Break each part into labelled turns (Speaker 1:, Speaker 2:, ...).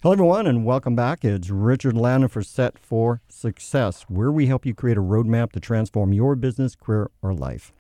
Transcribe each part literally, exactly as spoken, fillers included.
Speaker 1: Hello, everyone, and welcome back. It's Richard Lannon for Set for Success, where we help you create a roadmap to transform your business, career, or life.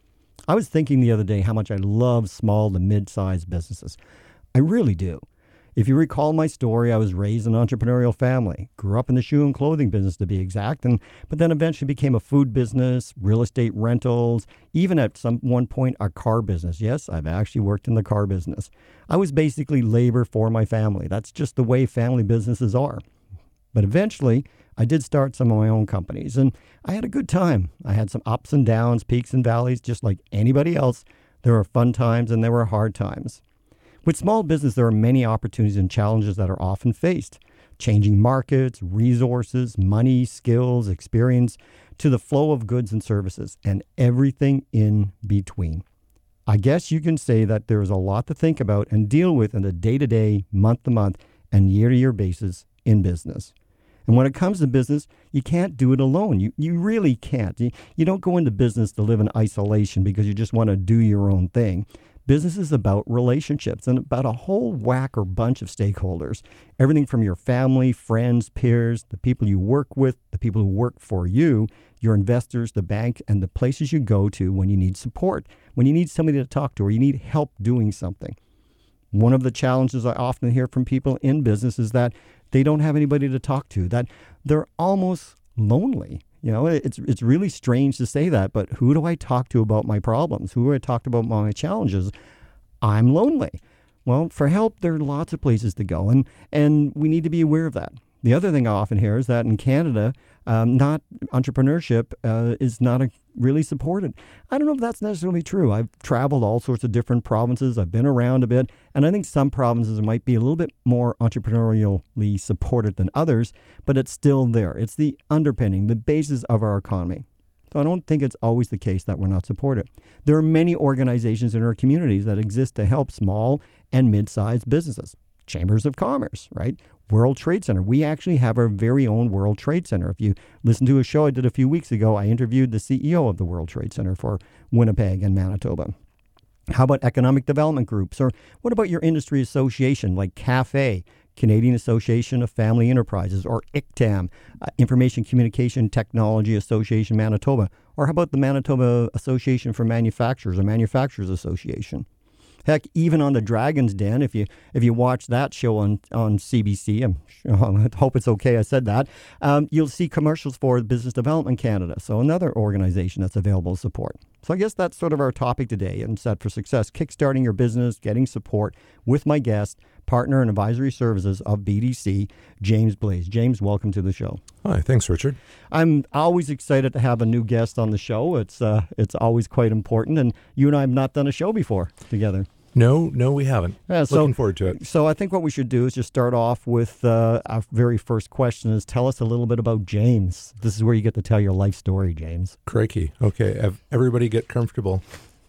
Speaker 1: I was thinking the other day how much I love small to mid-sized businesses. I really do. If you recall my story, I was raised in an entrepreneurial family, grew up in the shoe and clothing business to be exact, and but then eventually became a food business, real estate rentals, even at some one point a car business. Yes, I've actually worked in the car business. I was basically labor for my family. That's just the way family businesses are. But eventually, I did start some of my own companies, and I had a good time. I had some ups and downs, peaks and valleys, just like anybody else. There were fun times and there were hard times. With small business, there are many opportunities and challenges that are often faced. Changing markets, resources, money, skills, experience, to the flow of goods and services, and everything in between. I guess you can say that there's a lot to think about and deal with on a day-to-day, month-to-month, and year-to-year basis in business. And when it comes to business, you can't do it alone. You you really can't. You, you don't go into business to live in isolation because you just want to do your own thing. Business is about relationships and about a whole whack or bunch of stakeholders. Everything from your family, friends, peers, the people you work with, the people who work for you, your investors, the bank, and the places you go to when you need support, when you need somebody to talk to or you need help doing something. One of the challenges I often hear from people in business is that they don't have anybody to talk to, that they're almost lonely. You know, it's it's really strange to say that, but who do I talk to about my problems? Who do I talk to about my challenges? I'm lonely. Well, for help, there are lots of places to go, and, and we need to be aware of that. The other thing I often hear is that in Canada, um, not entrepreneurship uh, is not a, really supported. I don't know if that's necessarily true. I've traveled all sorts of different provinces. I've been around a bit, and I think some provinces might be a little bit more entrepreneurially supported than others, but it's still there. It's the underpinning, the basis of our economy. So I don't think it's always the case that we're not supported. There are many organizations in our communities that exist to help small and mid-sized businesses. Chambers of Commerce, right? World Trade Center. We actually have our very own World Trade Center. If you listen to a show I did a few weeks ago, I interviewed the C E O of the World Trade Center for Winnipeg and Manitoba. How about economic development groups? Or what about your industry association like C A F E, Canadian Association of Family Enterprises, or I C T A M, uh, Information Communication Technology Association Manitoba? Or how about the Manitoba Association for Manufacturers, or Manufacturers Association? Heck, even on the Dragon's Den, if you if you watch that show on, on C B C, I'm, I hope it's okay I said that, um, you'll see commercials for Business Development Canada, so another organization that's available to support. So I guess that's sort of our topic today in Set for Success, kickstarting your business, getting support with my guest, partner and advisory services of B D C, James Blaze. James, welcome to the show.
Speaker 2: Hi, thanks, Richard.
Speaker 1: I'm always excited to have a new guest on the show. It's uh, it's always quite important, and you and I have not done a show before together.
Speaker 2: No, no, we haven't.
Speaker 1: Yeah, so,
Speaker 2: Looking forward to it.
Speaker 1: So I think what we should do is just start off with uh, our very first question is tell us a little bit about James. This is where you get to tell your life story, James.
Speaker 2: Crikey. Okay, everybody get comfortable.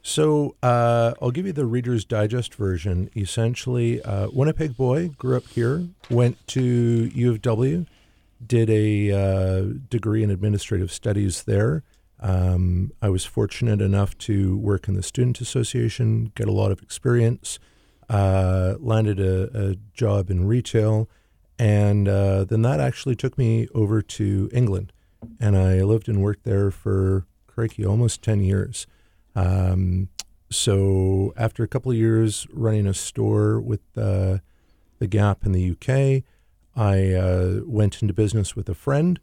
Speaker 2: So uh, I'll give you the Reader's Digest version. Essentially, uh, Winnipeg boy, grew up here, went to U of W, did a uh, degree in administrative studies there. Um, I was fortunate enough to work in the Student Association, get a lot of experience, uh, landed a, a job in retail, and uh, then that actually took me over to England. And I lived and worked there for, crikey, almost ten years. Um, so after a couple of years running a store with uh, the Gap in the U K, I uh, went into business with a friend.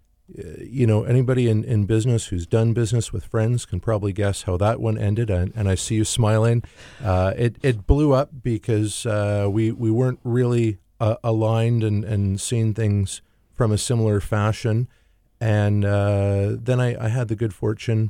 Speaker 2: You know, anybody in, in business who's done business with friends can probably guess how that one ended, and, and I see you smiling. Uh, it, it blew up because uh, we, we weren't really uh, aligned and, and seeing things from a similar fashion. And uh, then I, I had the good fortune,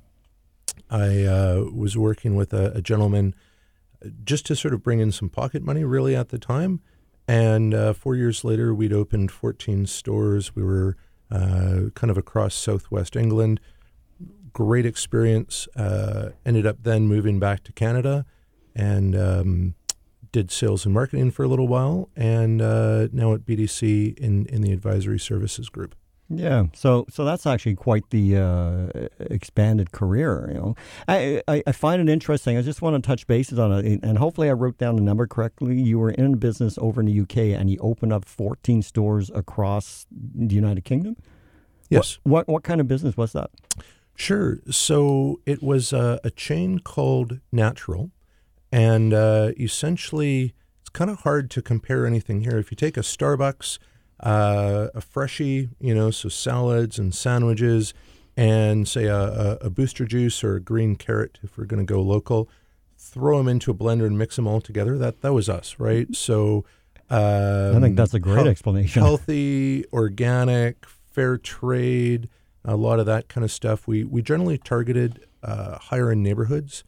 Speaker 2: I uh, was working with a, a gentleman just to sort of bring in some pocket money really at the time. And uh, four years later, we'd opened fourteen stores. We were uh, kind of across southwest England. Great experience. Uh, ended up then moving back to Canada and um, did sales and marketing for a little while. And uh, now at B D C in, in the advisory services group.
Speaker 1: Yeah, so so that's actually quite the uh, expanded career. You know, I, I I find it interesting. I just want to touch bases on it, and hopefully I wrote down the number correctly. You were in business over in the U K, and you opened up fourteen stores across the United Kingdom.
Speaker 2: Yes.
Speaker 1: What what, what kind of business was that?
Speaker 2: Sure. So it was a, a chain called Natural, and uh, essentially it's kind of hard to compare anything here. If you take a Starbucks, uh, a Freshie, you know, so salads and sandwiches, and say a, a, a Booster Juice or a green carrot, if we're going to go local, throw them into a blender and mix them all together. That that was us, right? So um,
Speaker 1: I think that's a great
Speaker 2: he-
Speaker 1: explanation.
Speaker 2: Healthy, organic, fair trade. A lot of that kind of stuff. We we generally targeted uh, higher end neighborhoods,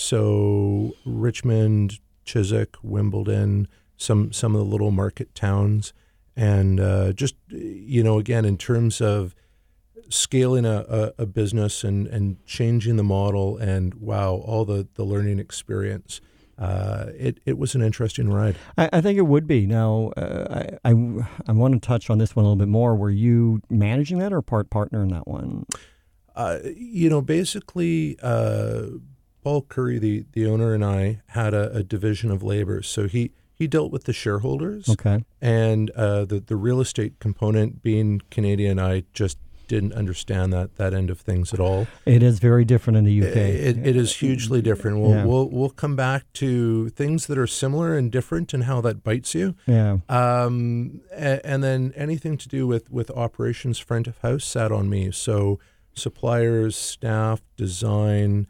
Speaker 2: so Richmond, Chiswick, Wimbledon, some some of the little market towns, and uh, just you know, again, in terms of scaling a, a, a business and, and changing the model, and wow, all the, the learning experience. Uh, it, it was an interesting ride.
Speaker 1: I, I think it would be. Now, uh, I, I I want to touch on this one a little bit more. Were you managing that or part partner in that one?
Speaker 2: Uh, you know, basically, uh, Paul Curry, the, the owner, and I had a, a division of labor. So he, he dealt with the shareholders.
Speaker 1: Okay.
Speaker 2: And uh, the, the real estate component, being Canadian, I just didn't understand that, that end of things at all.
Speaker 1: It is very different in the U K.
Speaker 2: It, it is hugely different. We'll,
Speaker 1: Yeah.
Speaker 2: we'll we'll come back to things that are similar and different and how that bites you.
Speaker 1: Yeah.
Speaker 2: Um, and, and then anything to do with, with operations front of house sat on me. So suppliers, staff, design,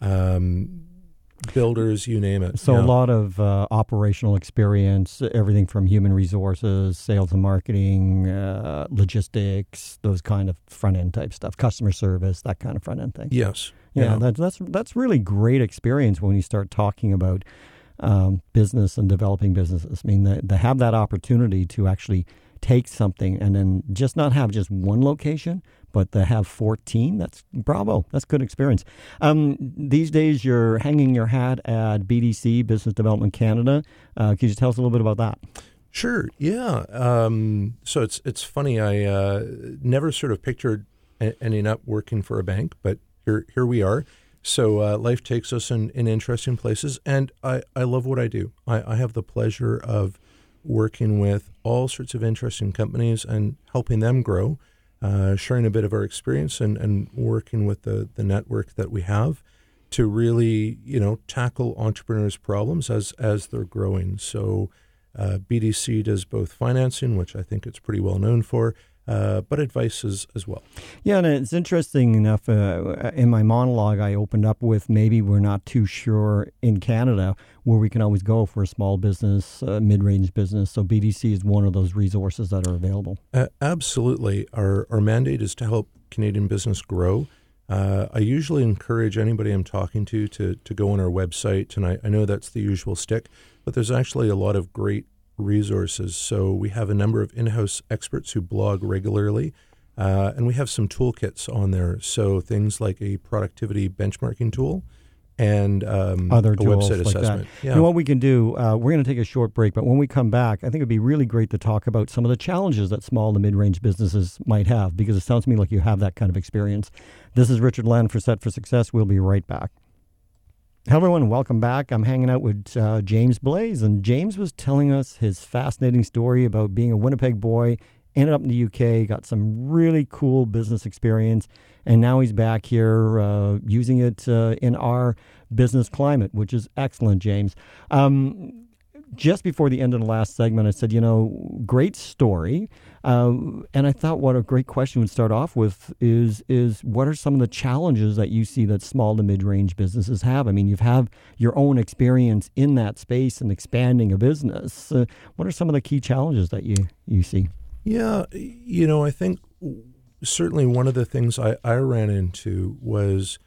Speaker 2: um, builders, you name it.
Speaker 1: So
Speaker 2: Yeah.
Speaker 1: a lot of uh, operational experience, everything from human resources, sales and marketing, uh, logistics, those kind of front end type stuff, customer service, that kind of front end thing.
Speaker 2: Yes.
Speaker 1: Yeah,
Speaker 2: Yeah.
Speaker 1: That, that's that's really great experience when you start talking about um, business and developing businesses. I mean, they, they have that opportunity to actually take something and then just not have just one location, but to have fourteen. That's bravo. That's good experience. Um, these days, you're hanging your hat at B D C, Business Development Canada. Uh, could you tell us a little bit about that?
Speaker 2: Sure. Yeah. Um, so it's it's funny. I uh, never sort of pictured e- ending up working for a bank, but here here we are. So uh, life takes us in, in interesting places, and I, I love what I do. I, I have the pleasure of working with all sorts of interesting companies and helping them grow, uh, sharing a bit of our experience and, and working with the, the network that we have to really, you know, tackle entrepreneurs' problems as, as they're growing. So uh, B D C does both financing, which I think it's pretty well known for, uh, but advice as, as well.
Speaker 1: Yeah, and it's interesting enough. Uh, in my monologue, I opened up with maybe we're not too sure in Canada where we can always go for a small business, uh, mid-range business. So B D C is one of those resources that are available.
Speaker 2: Uh, absolutely. Our, our mandate is to help Canadian business grow. Uh, I usually encourage anybody I'm talking to to, to go on our website, and I, I know that's the usual stick, but there's actually a lot of great resources. So we have a number of in-house experts who blog regularly, uh, and we have some toolkits on there. So things like a productivity benchmarking tool and um,
Speaker 1: Other
Speaker 2: a
Speaker 1: tools
Speaker 2: website
Speaker 1: like
Speaker 2: assessment.
Speaker 1: that.
Speaker 2: Yeah.
Speaker 1: You know what we can do? Uh, we're going to take a short break, but when we come back, I think it'd be really great to talk about some of the challenges that small to mid-range businesses might have, because it sounds to me like you have that kind of experience. This is Richard Land for Set for Success. We'll be right back. Hello, everyone. Welcome back. I'm hanging out with uh, James Blaze, and James was telling us his fascinating story about being a Winnipeg boy, ended up in the U K, got some really cool business experience, and now he's back here uh, using it uh, in our business climate, which is excellent, James. Um, just before the end of the last segment, I said, you know, great story. Uh, and I thought what a great question would start off with is, is what are some of the challenges that you see that small to mid-range businesses have? I mean, you've had your own experience in that space and expanding a business. Uh, what are some of the key challenges that you, you see?
Speaker 2: Yeah, you know, I think certainly one of the things I, I ran into was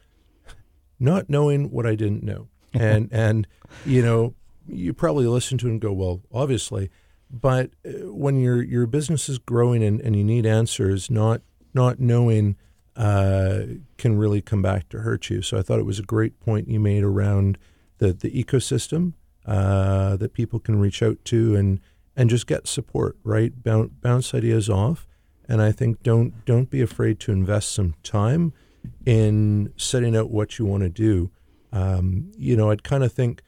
Speaker 2: not knowing what I didn't know. And, and you know, you probably listen to it and go, well, obviously. But when your your business is growing and, and you need answers, not not knowing uh, can really come back to hurt you. So I thought it was a great point you made around the, the ecosystem uh, that people can reach out to and, and just get support, right? Bounce, bounce ideas off and I think don't don't be afraid to invest some time in setting out what you want to do. Um, you know, I'd kind of think,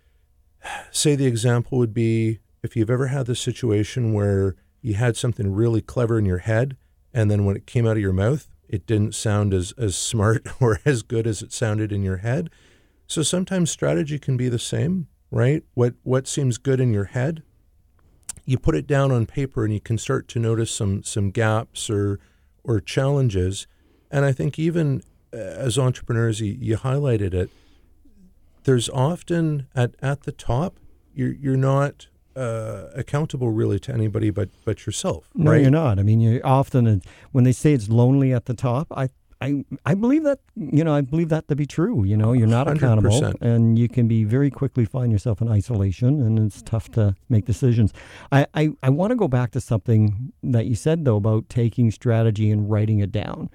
Speaker 2: say the example would be if you've ever had this situation where you had something really clever in your head, and then when it came out of your mouth, it didn't sound as, as smart or as good as it sounded in your head. So sometimes strategy can be the same, right? What what seems good in your head, you put it down on paper and you can start to notice some some gaps or or challenges. And I think even as entrepreneurs, you, you highlighted it, there's often at, at the top, you're, you're not uh, accountable really to anybody but, but yourself,
Speaker 1: No,
Speaker 2: right?
Speaker 1: you're not. I mean, you often, when they say it's lonely at the top, I I, I believe that, you know, I believe that to be true. You know, you're not accountable,
Speaker 2: one hundred percent.
Speaker 1: and you can be very quickly find yourself in isolation, and it's tough to make decisions. I, I, I want to go back to something that you said, though, about taking strategy and writing it down,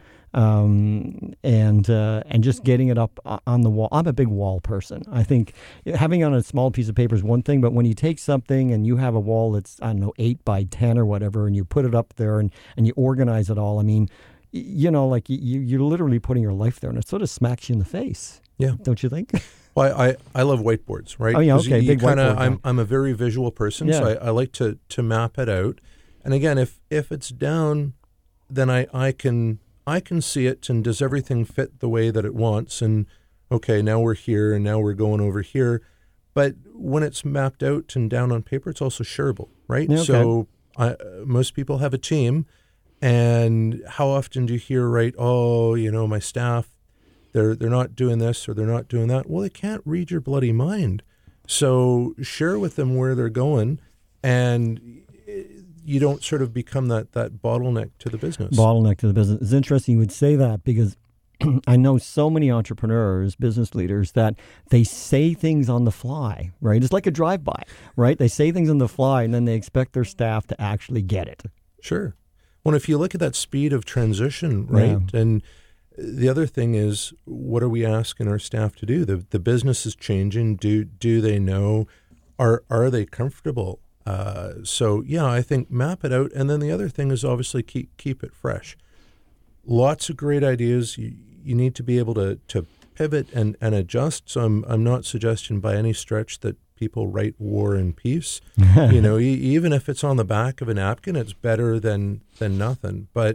Speaker 1: um, and uh, and just getting it up on the wall. I'm a big wall person. I think having it on a small piece of paper is one thing, but when you take something and you have a wall that's, I don't know, eight by ten or whatever, and you put it up there and, and you organize it all, I mean, you know, like you, you're literally putting your life there, and it sort of smacks you in the face.
Speaker 2: Yeah,
Speaker 1: don't you think?
Speaker 2: Well, I, I love whiteboards, right?
Speaker 1: Oh yeah, okay,
Speaker 2: you,
Speaker 1: big
Speaker 2: you kinda,
Speaker 1: whiteboard.
Speaker 2: I'm I'm a very visual person,
Speaker 1: Yeah.
Speaker 2: so I, I like to to map it out. And again, if if it's down, then I, I can I can see it, and does everything fit the way that it wants? And okay, now we're here, and now we're going over here. But when it's mapped out and down on paper, it's also shareable, right?
Speaker 1: Yeah, okay.
Speaker 2: So I, most people have a team. And how often do you hear, right, oh, you know, my staff, they're they're not doing this or they're not doing that? Well, they can't read your bloody mind. So share with them where they're going, and you don't sort of become that, that bottleneck to the business.
Speaker 1: Bottleneck to the business. It's interesting you would say that, because I know so many entrepreneurs, business leaders, that they say things on the fly, right? It's like a drive-by, right? They say things on the fly, and then they expect their staff to actually get it.
Speaker 2: Sure. Well, if you look at that speed of transition, right,
Speaker 1: Yeah.
Speaker 2: and the other thing is, what are we asking our staff to do? The the business is changing. Do do they know? Are are they comfortable? Uh, so yeah, I think map it out, and then the other thing is obviously keep keep it fresh. Lots of great ideas. You you need to be able to to pivot and, and adjust. So I'm I'm not suggesting by any stretch that people write War and Peace. You know, e- even if it's on the back of a napkin, it's better than than nothing. But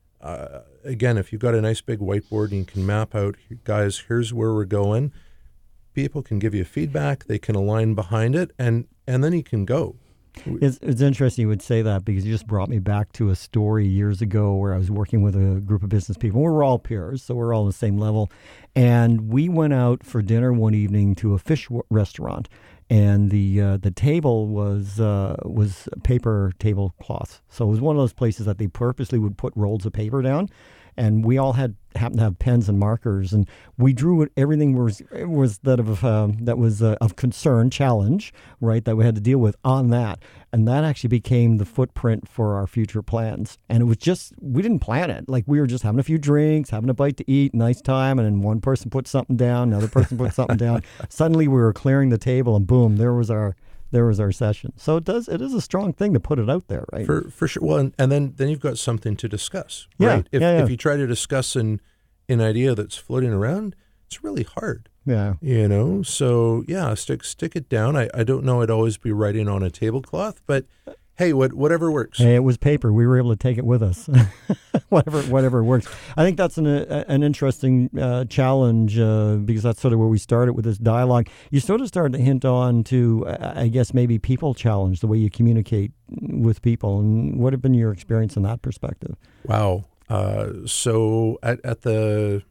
Speaker 2: uh, again, if you've got a nice big whiteboard and you can map out, guys, here's where we're going. People can give you feedback. They can align behind it, and and then you can go.
Speaker 1: It's, it's interesting you would say that, because you just brought me back to a story years ago where I was working with a group of business people. We were all peers, so we're all on the same level. And we went out for dinner one evening to a fish w- restaurant. And the uh, the table was uh, was paper tablecloths. So it was one of those places that they purposely would put rolls of paper down. And we all had happened to have pens and markers, and we drew it, everything was was that of um, that was uh, of concern, challenge, right, that we had to deal with on that, and that actually became the footprint for our future plans. And it was just, we didn't plan it. Like, we were just having a few drinks, having a bite to eat, nice time, and then one person put something down, another person put something down. Suddenly, we were clearing the table, and boom, there was our. There was our session. So it does. It is a strong thing to put it out there, right?
Speaker 2: For for sure. Well, and, and then, then you've got something to discuss,
Speaker 1: Yeah,
Speaker 2: right? If
Speaker 1: yeah, yeah.
Speaker 2: if you try to discuss an an idea that's floating around, it's really hard.
Speaker 1: Yeah.
Speaker 2: You know. So yeah, stick stick it down. I, I don't know. I'd always be writing on a tablecloth, but hey, what whatever works.
Speaker 1: Hey, it was paper. We were able to take it with us. whatever, whatever works. I think that's an uh, an interesting uh, challenge uh, because that's sort of where we started with this dialogue. You sort of started to hint on to, uh, I guess, maybe people challenge, the way you communicate with people. And what have been your experience in that perspective?
Speaker 2: Wow. Uh, so at at the,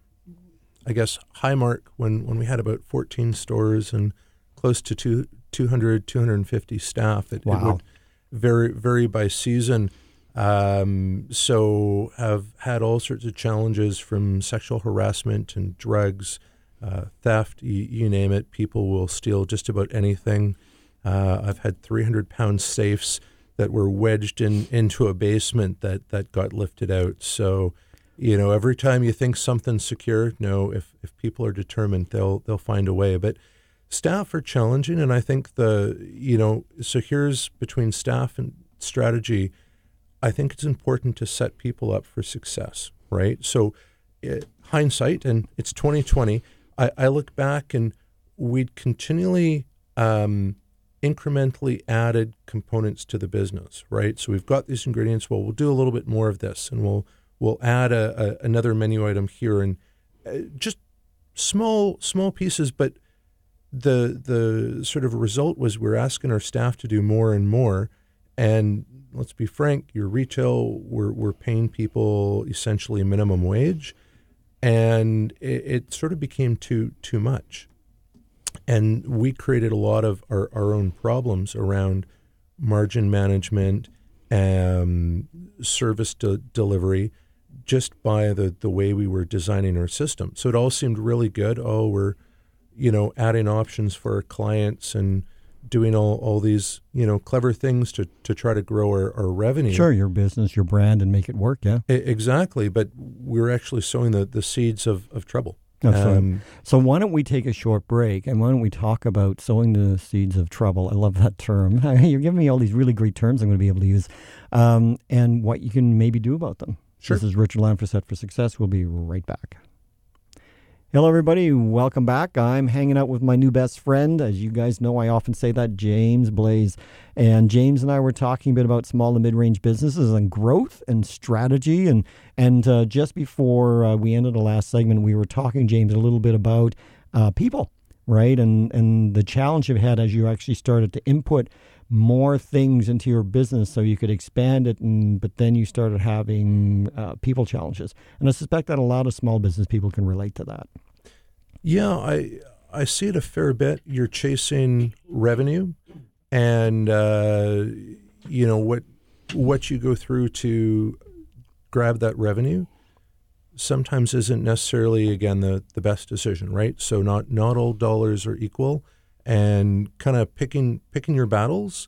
Speaker 2: I guess, high mark when, when we had about fourteen stores and close to two, 200, two hundred fifty staff, it,
Speaker 1: Wow.
Speaker 2: it would vary, vary by season. Um, so have had all sorts of challenges, from sexual harassment and drugs, uh, theft, you, you name it. People will steal just about anything. Uh, I've had three hundred pound safes that were wedged in into a basement that, that got lifted out. So, you know, every time you think something's secure, no, if, if people are determined, they'll they'll find a way. But staff are challenging, and I think the, you know, so here's between staff and strategy. I think it's important to set people up for success, right? So it, hindsight, and it's twenty twenty, I, I look back and we'd continually um, incrementally added components to the business, right? So we've got these ingredients. Well, we'll do a little bit more of this, and we'll we'll add a, a, another menu item here, and uh, just small small pieces. But the the sort of result was we're asking our staff to do more and more. And let's be frank, your retail, we're we're paying people essentially minimum wage, and it, it sort of became too too much. And we created a lot of our, our own problems around margin management, um, service de- delivery, just by the, the way we were designing our system. So it all seemed really good. Oh, we're, you know, adding options for our clients and doing all, all these, you know, clever things to, to try to grow our, our revenue.
Speaker 1: Sure, your business, your brand, and make it work, yeah.
Speaker 2: I, exactly. But we're actually sowing the, the seeds of, of trouble.
Speaker 1: Um, so why don't we take a short break, and why don't we talk about sowing the seeds of trouble? I love that term. You're giving me all these really great terms I'm going to be able to use, um, and what you can maybe do about them.
Speaker 2: Sure.
Speaker 1: This is Richard Land for Set for Success. We'll be right back. Hello, everybody. Welcome back. I'm hanging out with my new best friend. As you guys know, I often say that, James Blaze. And James and I were talking a bit about small and mid-range businesses and growth and strategy. And and uh, just before uh, we ended the last segment, we were talking, James, a little bit about uh, people, right? And, and the challenge you've had as you actually started to input more things into your business so you could expand it, and but then you started having uh, people challenges. And I suspect that a lot of small business people can relate to that.
Speaker 2: Yeah, I I see it a fair bit. You're chasing revenue, and uh, you know what what you go through to grab that revenue sometimes isn't necessarily, again, the, the best decision, right? So not not all dollars are equal. And kind of picking picking your battles,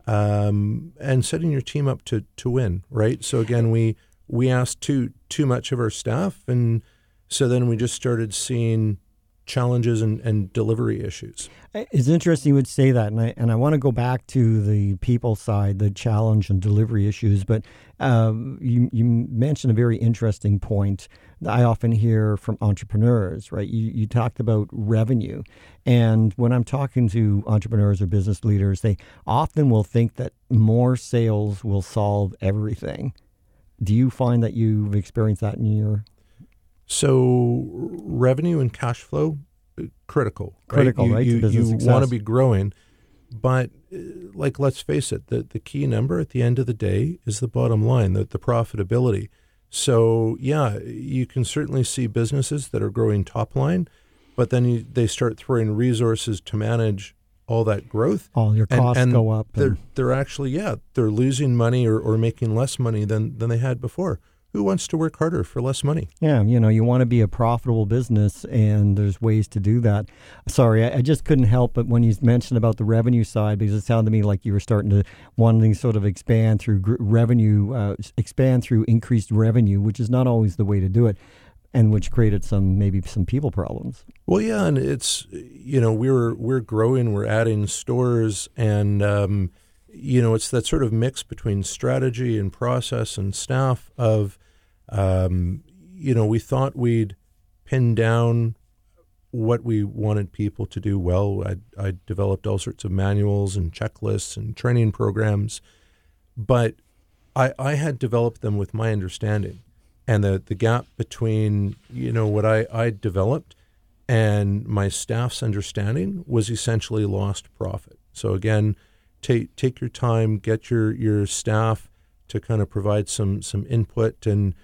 Speaker 2: um, and setting your team up to, to win, right? So again, we we asked too too much of our staff, and so then we just started seeing challenges and, and delivery issues.
Speaker 1: It's interesting you would say that, and I and I want to go back to the people side, the challenge and delivery issues. But um, you you mentioned a very interesting point that I often hear from entrepreneurs, right? You you talked about revenue, and when I'm talking to entrepreneurs or business leaders, they often will think that more sales will solve everything. Do you find that you've experienced that in your?
Speaker 2: So revenue and cash flow, critical.
Speaker 1: Critical,
Speaker 2: right?
Speaker 1: right?
Speaker 2: You,
Speaker 1: to
Speaker 2: you,
Speaker 1: business
Speaker 2: you want to
Speaker 1: success.
Speaker 2: be growing, but uh, like, let's face it, the, the key number at the end of the day is the bottom line, the, the profitability. So yeah, you can certainly see businesses that are growing top line, but then you, they start throwing resources to manage all that growth.
Speaker 1: All your costs
Speaker 2: and, and
Speaker 1: go up.
Speaker 2: They're,
Speaker 1: and-
Speaker 2: they're actually, yeah, they're losing money or, or making less money than, than they had before. Who wants to work harder for less money?
Speaker 1: Yeah, you know, you want to be a profitable business, and there's ways to do that. Sorry, I, I just couldn't help but when you mentioned about the revenue side, because it sounded to me like you were starting to wanting to sort of expand through gr- revenue, uh, expand through increased revenue, which is not always the way to do it, and which created some maybe some people problems.
Speaker 2: Well, yeah, and it's, you know, we're we're growing, we're adding stores, and um, you know, it's that sort of mix between strategy and process and staff of. Um, you know, we thought we'd pin down what we wanted people to do well. I, I developed all sorts of manuals and checklists and training programs, but I, I had developed them with my understanding. And the, the gap between, you know, what I, I developed and my staff's understanding was essentially lost profit. So again, take take your time, get your, your staff to kind of provide some some input and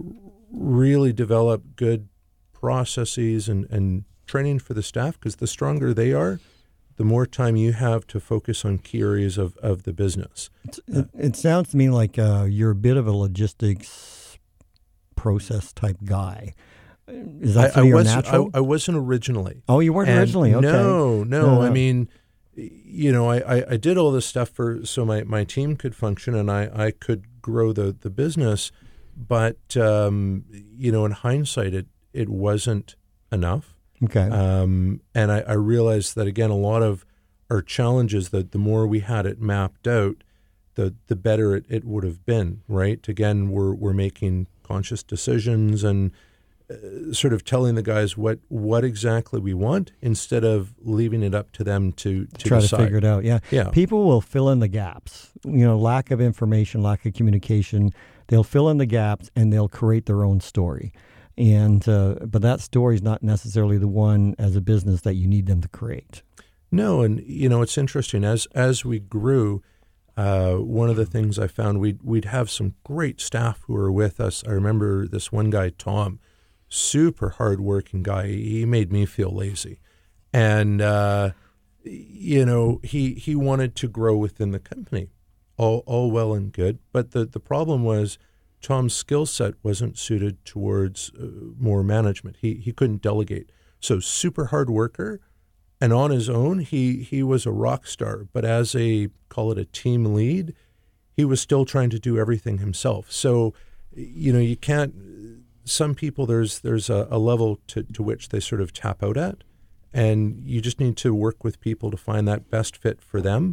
Speaker 2: really develop good processes and, and training for the staff, because the stronger they are, the more time you have to focus on key areas of, of the business.
Speaker 1: It, it sounds to me like uh, you're a bit of a logistics process type guy. Is that
Speaker 2: I, I,
Speaker 1: your
Speaker 2: was,
Speaker 1: natural?
Speaker 2: I, I wasn't originally.
Speaker 1: Oh, you weren't
Speaker 2: And
Speaker 1: originally? Okay.
Speaker 2: No, no.
Speaker 1: No, no.
Speaker 2: I mean, you know, I, I, I did all this stuff for so my, my team could function and I, I could grow the, the business. But, um, you know, in hindsight, it, it wasn't enough.
Speaker 1: Okay.
Speaker 2: Um, and I, I realized that, again, a lot of our challenges, that the more we had it mapped out, the the better it, it would have been, right? Again, we're we're making conscious decisions and uh, sort of telling the guys what what exactly we want instead of leaving it up to them to, to
Speaker 1: try
Speaker 2: decide.
Speaker 1: to figure it out. Yeah.
Speaker 2: Yeah.
Speaker 1: People will fill in the gaps. You know, lack of information, lack of communication. They'll fill in the gaps and they'll create their own story. And uh, but that story is not necessarily the one as a business that you need them to create.
Speaker 2: No, and you know it's interesting as as we grew. Uh, one of the things I found we'd we'd have some great staff who were with us. I remember this one guy, Tom, super hardworking guy. He made me feel lazy, and uh, you know he he wanted to grow within the company. All all well and good, but the the problem was Tom's skill set wasn't suited towards uh, more management. He he couldn't delegate. So super hard worker. And on his own, he, he was a rock star. But as a, call it a team lead, he was still trying to do everything himself. So, you know, you can't, some people, there's there's a, a level to, to which they sort of tap out at. And you just need to work with people to find that best fit for them.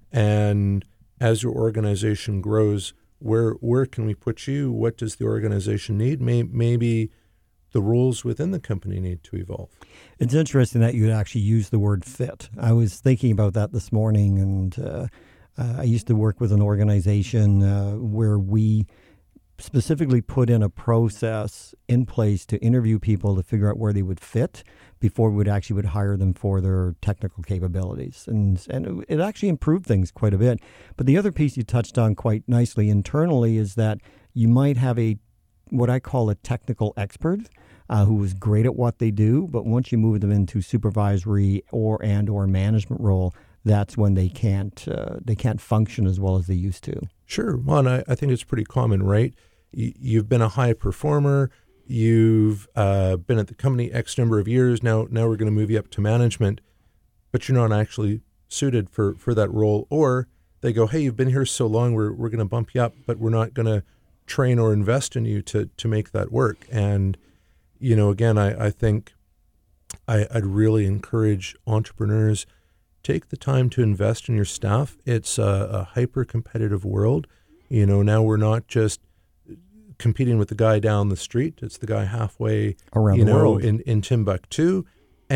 Speaker 2: And as your organization grows, where where can we put you? What does the organization need? May, maybe the roles within the company need to evolve.
Speaker 1: It's interesting that you would actually use the word fit. I was thinking about that this morning, and uh, uh, I used to work with an organization uh, where we specifically put in a process in place to interview people to figure out where they would fit before we would actually would hire them for their technical capabilities. And, and it actually improved things quite a bit. But the other piece you touched on quite nicely internally is that you might have a what I call a technical expert uh, who is great at what they do, but once you move them into supervisory or and or management role, that's when they can't uh, they can't function as well as they used to.
Speaker 2: Sure. Well, and I, I think it's pretty common, right? Y- you've been a high performer. You've uh, been at the company X number of years. Now, now we're going to move you up to management, but you're not actually suited for, for that role. Or they go, hey, you've been here so long, we're we're going to bump you up, but we're not going to train or invest in you to to make that work. And, you know, again, I, I think I, I'd really encourage entrepreneurs, take the time to invest in your staff. It's a, a hyper-competitive world. You know, now we're not just competing with the guy down the street. It's the guy halfway
Speaker 1: around
Speaker 2: you
Speaker 1: the
Speaker 2: know,
Speaker 1: world
Speaker 2: in, in Timbuktu.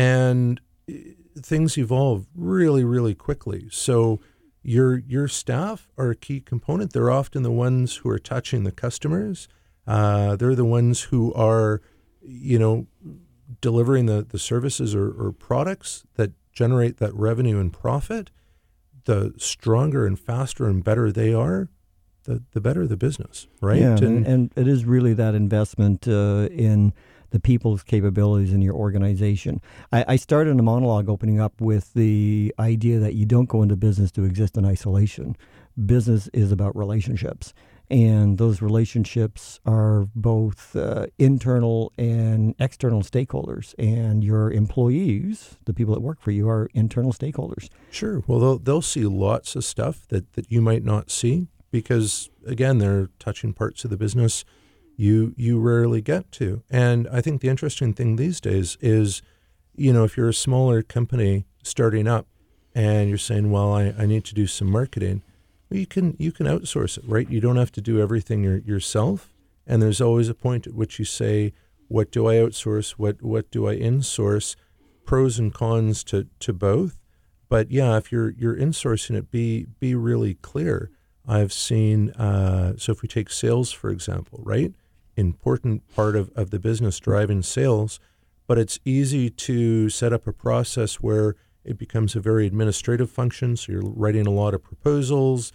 Speaker 2: And things evolve really, really quickly. So Your your staff are a key component. They're often the ones who are touching the customers. Uh, they're the ones who are, you know, delivering the, the services or, or products that generate that revenue and profit. The stronger and faster and better they are, the, the better the business, right?
Speaker 1: Yeah, and,
Speaker 2: and,
Speaker 1: and it is really that investment uh, in the people's capabilities in your organization. I, I started a monologue opening up with the idea that you don't go into business to exist in isolation. Business is about relationships, and those relationships are both uh, internal and external stakeholders, and your employees, the people that work for you, are internal stakeholders.
Speaker 2: Sure. Well, they'll, they'll see lots of stuff that, that you might not see because, again, they're touching parts of the business you you rarely get to. And I think the interesting thing these days is, you know, if you're a smaller company starting up and you're saying, well, I, I need to do some marketing, well, you can you can outsource it, right? You don't have to do everything your, yourself. And there's always a point at which you say, what do I outsource? What what do I insource? Pros and cons to, to both. But yeah, if you're you're insourcing it, be be really clear. I've seen, uh, so if we take sales, for example, right? Important part of, of the business driving sales, but it's easy to set up a process where it becomes a very administrative function. So you're writing a lot of proposals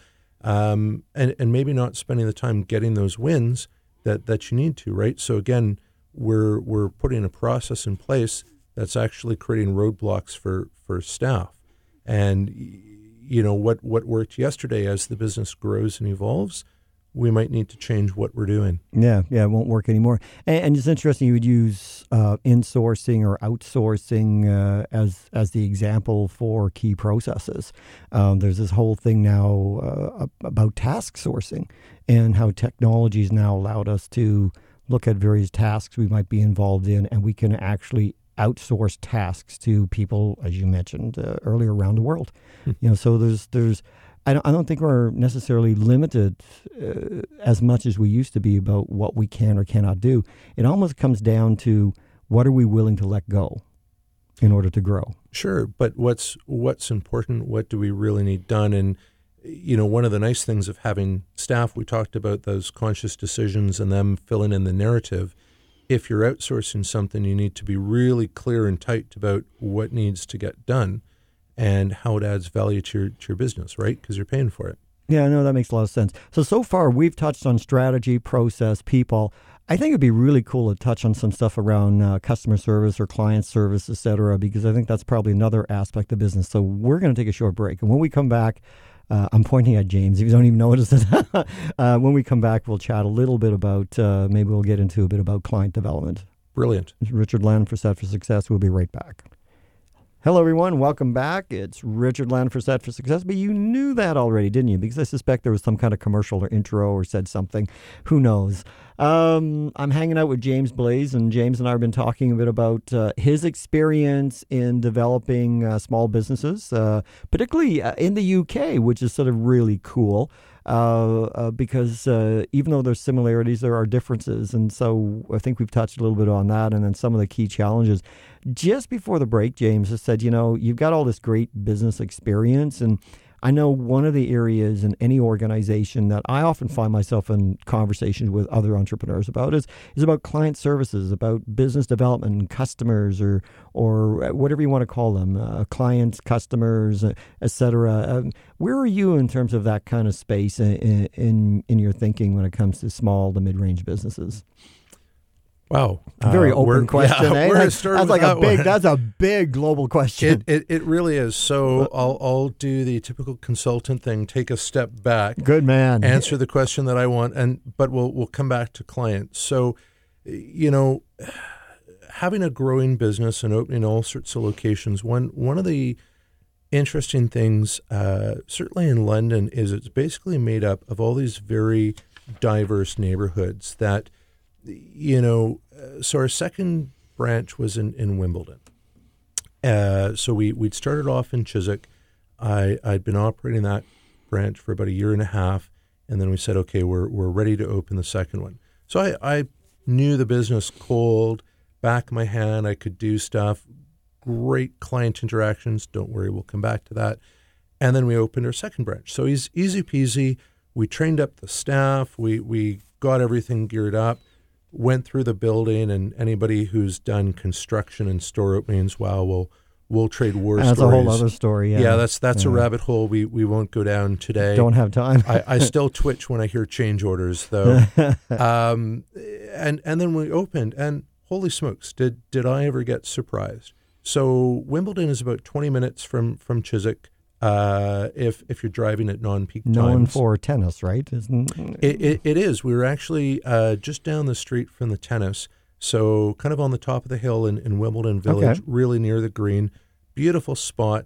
Speaker 2: um, and, and maybe not spending the time getting those wins that, that you need to, right? So again, we're we're putting a process in place that's actually creating roadblocks for, for staff. And, you know, what, what worked yesterday as the business grows and evolves, we might need to change what we're doing.
Speaker 1: Yeah, yeah, it won't work anymore. And, and it's interesting you would use uh, insourcing or outsourcing uh, as as the example for key processes. Um, there's this whole thing now uh, about task sourcing and how technology has now allowed us to look at various tasks we might be involved in, and we can actually outsource tasks to people, as you mentioned uh, earlier, around the world. Hmm. You know, so there's there's I don't, I don't think we're necessarily limited uh, as much as we used to be about what we can or cannot do. It almost comes down to what are we willing to let go in order to grow.
Speaker 2: Sure, but what's what's important? What do we really need done? And you know, one of the nice things of having staff, we talked about those conscious decisions and them filling in the narrative. If you're outsourcing something, you need to be really clear and tight about what needs to get done and how it adds value to your, to your business, right? Because you're paying for it.
Speaker 1: Yeah, no, that makes a lot of sense. So, so far we've touched on strategy, process, people. I think it'd be really cool to touch on some stuff around uh, customer service or client service, et cetera, because I think that's probably another aspect of business. So we're going to take a short break. And when we come back, uh, I'm pointing at James, if you don't even notice it. uh, when we come back, we'll chat a little bit about, uh, maybe we'll get into a bit about client development.
Speaker 2: Brilliant.
Speaker 1: Richard Lannon for Set for Success. We'll be right back. Hello, everyone. Welcome back. It's Richard Lannon for Set for Success. But you knew that already, didn't you? Because I suspect there was some kind of commercial or intro or said something. Who knows? Um, I'm hanging out with James Blaze, and James and I have been talking a bit about uh, his experience in developing uh, small businesses, uh, particularly uh, in the U K, which is sort of really cool. Uh, uh, because uh, even though there's similarities, there are differences. And so I think we've touched a little bit on that and then some of the key challenges. Just before the break, James has said, you know, you've got all this great business experience. And I know one of the areas in any organization that I often find myself in conversations with other entrepreneurs about is, is about client services, about business development and customers or or whatever you want to call them, uh, clients, customers, uh, et cetera. Um, where are you in terms of that kind of space in, in, in your thinking when it comes to small to mid-range businesses?
Speaker 2: Wow,
Speaker 1: very
Speaker 2: uh,
Speaker 1: open question.
Speaker 2: Yeah,
Speaker 1: eh?
Speaker 2: That's,
Speaker 1: that's like
Speaker 2: that
Speaker 1: a big.
Speaker 2: one.
Speaker 1: That's a big global question.
Speaker 2: It, it it really is. So I'll I'll do the typical consultant thing. Take a step back.
Speaker 1: Good man.
Speaker 2: Answer the question that I want, and but we'll we'll come back to clients. So, you know, having a growing business and opening all sorts of locations. One one of the interesting things, uh, certainly in London, is it's basically made up of all these very diverse neighborhoods that. You know, so our second branch was in, in Wimbledon. Uh, so we, we'd started off in Chiswick. I, I'd been operating that branch for about a year and a half. And then we said, okay, we're we're ready to open the second one. So I, I knew the business cold, back of my hand. I could do stuff, great client interactions. Don't worry, we'll come back to that. And then we opened our second branch. So easy, easy peasy. We trained up the staff. We, we got everything geared up. Went through the building, and anybody who's done construction and store openings, wow, we'll we'll trade war
Speaker 1: that's
Speaker 2: stories.
Speaker 1: That's a whole other story. Yeah,
Speaker 2: yeah that's that's
Speaker 1: yeah.
Speaker 2: a rabbit hole we, we won't go down today.
Speaker 1: Don't have time.
Speaker 2: I, I still twitch when I hear change orders, though. um, and and then we opened, and holy smokes, did did I ever get surprised? So Wimbledon is about twenty minutes from from Chiswick. Uh, if if you're driving at non-peak times.
Speaker 1: Known for tennis, right? Isn't
Speaker 2: it, it, it is. We were actually uh, just down the street from the tennis, so kind of on the top of the hill in, in Wimbledon Village,
Speaker 1: okay.
Speaker 2: really near the green. Beautiful spot,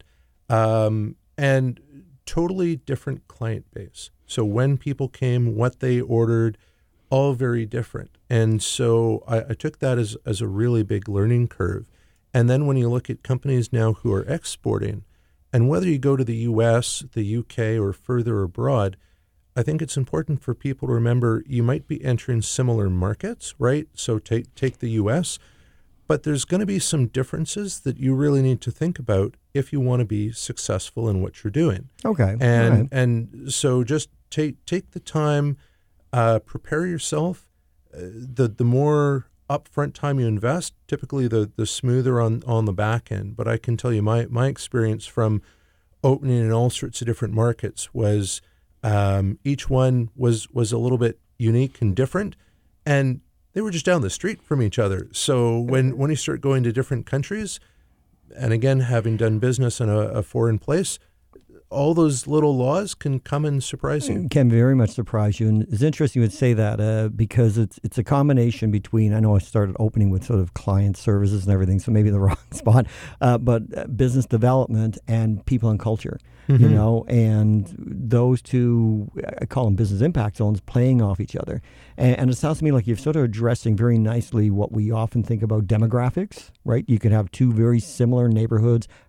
Speaker 2: um, and totally different client base. So when people came, what they ordered, all very different. And so I, I took that as, as a really big learning curve. And then when you look at companies now who are exporting, and whether you go to the U S, the U K, or further abroad, I think it's important for people to remember you might be entering similar markets, right? So take take the U S, but there's going to be some differences that you really need to think about if you want to be successful in what you're doing.
Speaker 1: Okay.
Speaker 2: And
Speaker 1: right.
Speaker 2: and so just take take the time, uh, prepare yourself. Uh, the the more upfront time you invest, typically the the smoother on, on the back end. But I can tell you my, my experience from opening in all sorts of different markets was um, each one was was a little bit unique and different, and they were just down the street from each other. So when, when you start going to different countries, and again, having done business in a, a foreign place, all those little laws can come and surprise you.
Speaker 1: Can very much surprise you. And it's interesting you would say that uh, because it's it's a combination between, I know I started opening with sort of client services and everything, so maybe the wrong spot, uh, but business development and people and culture, mm-hmm. you know, and those two, I call them business impact zones, playing off each other. And, and it sounds to me like you're sort of addressing very nicely what we often think about demographics, right? You could have two very similar neighborhoods,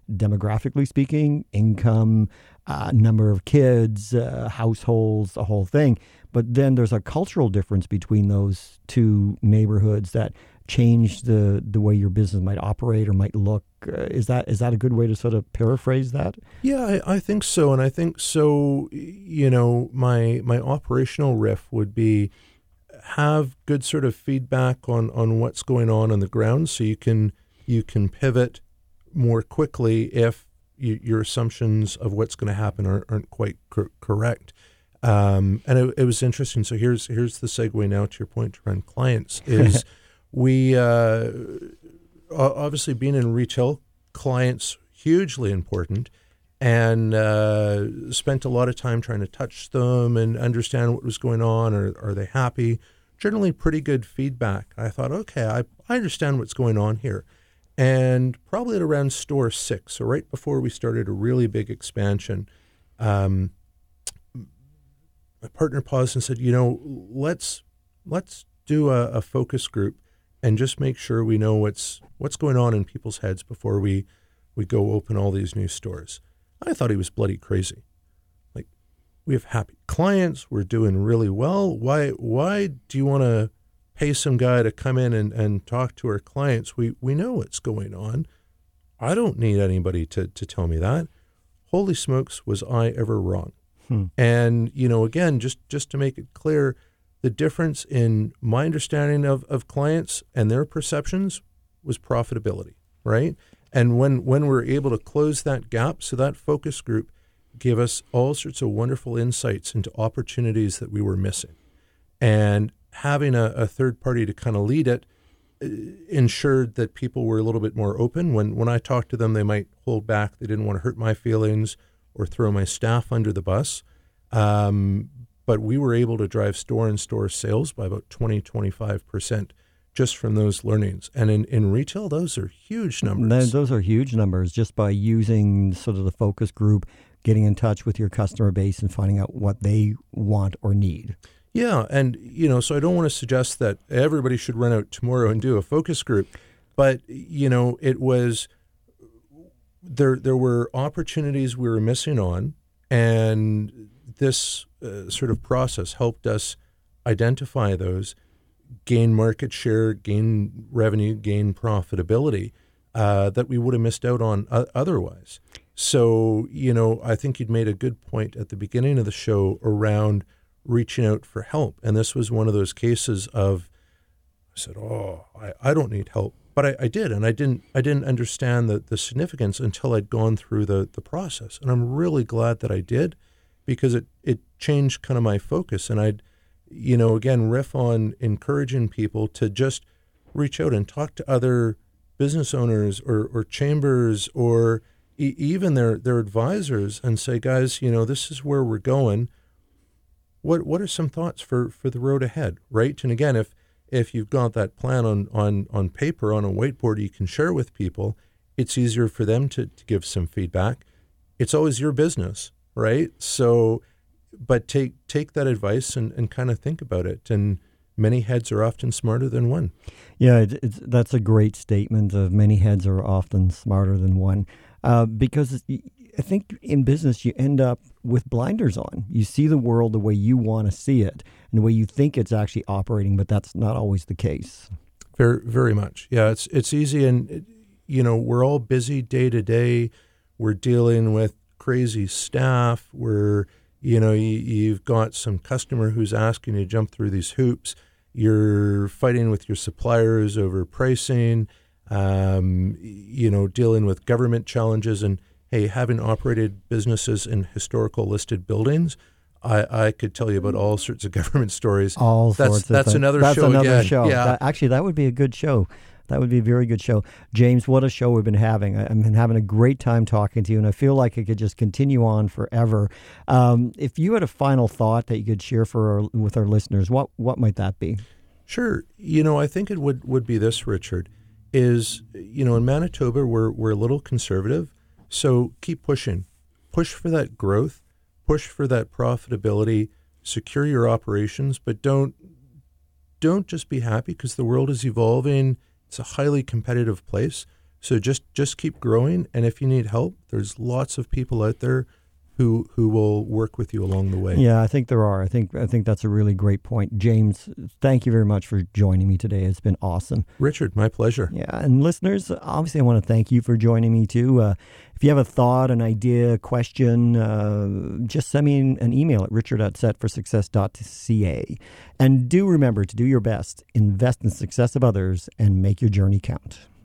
Speaker 1: demographically speaking, income, uh, number of kids, uh, households, the whole thing. But then there's a cultural difference between those two neighborhoods that change the, the way your business might operate or might look. Uh, is that is that a good way to sort of paraphrase that?
Speaker 2: Yeah, I, I think so. And I think so, you know, my my operational riff would be have good sort of feedback on, on what's going on on the ground so you can you can pivot more quickly if you, your assumptions of what's going to happen aren't, aren't quite cor- correct. Um, and it, it was interesting. So here's here's the segue now to your point around clients is we uh, obviously being in retail, clients hugely important, and uh, spent a lot of time trying to touch them and understand what was going on. Or are they happy? Generally pretty good feedback. I thought, okay, I, I understand what's going on here. And probably at around store six, so right before we started a really big expansion, um, my partner paused and said, you know, let's let's do a, a focus group and just make sure we know what's what's going on in people's heads before we, we go open all these new stores. I thought he was bloody crazy. Like, we have happy clients, we're doing really well. Why why do you want to pay some guy to come in and, and talk to our clients? We we know what's going on. I don't need anybody to, to tell me that. Holy smokes, was I ever wrong. Hmm. And, you know, again, just, just to make it clear, the difference in my understanding of, of clients and their perceptions was profitability, right? And when, when we're able to close that gap, so that focus group gave us all sorts of wonderful insights into opportunities that we were missing. And having a, a third party to kind of lead it uh, ensured that people were a little bit more open. When when I talked to them, they might hold back. They didn't want to hurt my feelings or throw my staff under the bus. Um, but we were able to drive store-in-store sales by about twenty, twenty-five percent just from those learnings. And in, in retail, those are huge numbers.
Speaker 1: Those are huge numbers just by using sort of the focus group, getting in touch with your customer base and finding out what they want or need.
Speaker 2: Yeah, and, you know, so I don't want to suggest that everybody should run out tomorrow and do a focus group, but, you know, it was, there there were opportunities we were missing on, and this uh, sort of process helped us identify those, gain market share, gain revenue, gain profitability uh, that we would have missed out on uh, otherwise. So, you know, I think you'd made a good point at the beginning of the show around reaching out for help. And this was one of those cases of, I said, oh, I, I don't need help. But I, I did, and I didn't I didn't understand the, the significance until I'd gone through the, the process. And I'm really glad that I did, because it, it changed kind of my focus. And I'd, you know, again, riff on encouraging people to just reach out and talk to other business owners or, or chambers or e- even their, their advisors and say, guys, you know, this is where we're going. What what are some thoughts for, for the road ahead, right? And again, if if you've got that plan on, on, on paper, on a whiteboard you can share with people, it's easier for them to, to give some feedback. It's always your business, right? So, but take take that advice and, and kind of think about it. And many heads are often smarter than one.
Speaker 1: Yeah, it, it's, that's a great statement of many heads are often smarter than one. Uh, because I think in business you end up with blinders on. You see the world the way you want to see it and the way you think it's actually operating, but that's not always the case.
Speaker 2: Very, very much. Yeah, it's it's easy, and you know we're all busy day to day. We're dealing with crazy staff. We're you know you, you've got some customer who's asking you to jump through these hoops. You're fighting with your suppliers over pricing. Um, you know, dealing with government challenges, and hey, having operated businesses in historical listed buildings, I, I could tell you about all sorts of government stories.
Speaker 1: All
Speaker 2: that's,
Speaker 1: sorts of
Speaker 2: That's
Speaker 1: things.
Speaker 2: another
Speaker 1: that's
Speaker 2: show
Speaker 1: another
Speaker 2: again.
Speaker 1: show.
Speaker 2: Yeah.
Speaker 1: That, actually, that would be a good show. That would be a very good show. James, what a show we've been having. I, I've been having a great time talking to you, and I feel like it could just continue on forever. Um, if you had a final thought that you could share for our, with our listeners, what, what might that be?
Speaker 2: Sure. You know, I think it would, would be this, Richard, is, you know, in Manitoba, we're we're a little conservative, so keep pushing. Push for that growth, push for that profitability, secure your operations, but don't don't just be happy because the world is evolving. It's a highly competitive place. So just just keep growing, and if you need help, there's lots of people out there who who will work with you along the way.
Speaker 1: Yeah, I think there are. I think I think that's a really great point. James, thank you very much for joining me today. It's been awesome.
Speaker 2: Richard, my pleasure.
Speaker 1: Yeah, and listeners, obviously I want to thank you for joining me too. Uh, if you have a thought, an idea, a question, uh, just send me an email at richard at set for success dot c a. And do remember to do your best, invest in the success of others, and make your journey count.